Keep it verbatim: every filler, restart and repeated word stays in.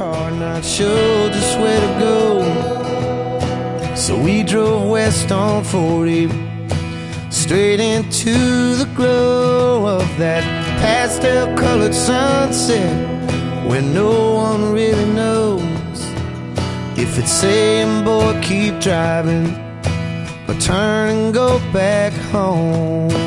car, not sure just where to go. So we drove west on forty, straight into the glow of that pastel-colored sunset, where no one really knows if it's saying, boy, keep driving, or turn and go back home.